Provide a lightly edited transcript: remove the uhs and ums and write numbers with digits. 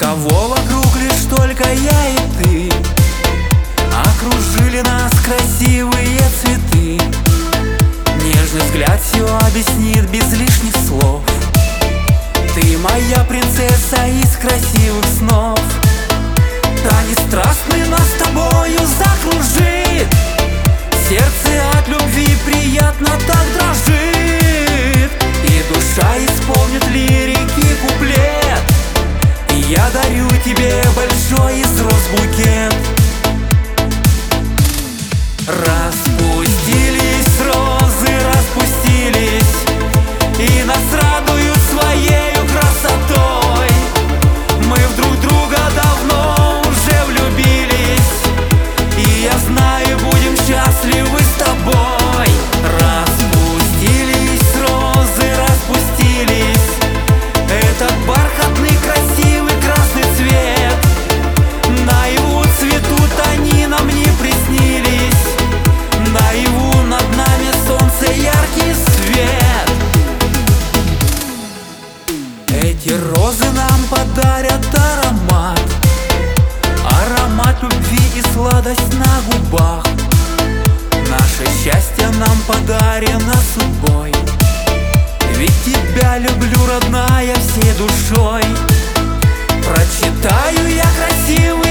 Кого вокруг лишь только я и ты, окружили нас красивые цветы. Нежный взгляд все объяснит без лишних слов. Ты моя принцесса из красивых снов. Танец страстный нас с тобою закружит. Сердце от любви приятно так дрожит. И душа исполнит лирики куплет. И я дарю тебе большой из роз букет. Распустились розы, распустились, и нас радуют своею красотой. Мы в друг друга давно уже влюбились, и я знаю, будем счастливы с тобой. Распустились розы, распустились, этот бархатный красивый красный цвет. Наяву цветут, они нам не приснились. Наяву над нами солнце, яркий свет. Эти розы нам подарят аромат, аромат любви и сладость на губах. Наше счастье нам подарено судьбой, ведь тебя люблю, родная, всей душой. Прочитаю я красиво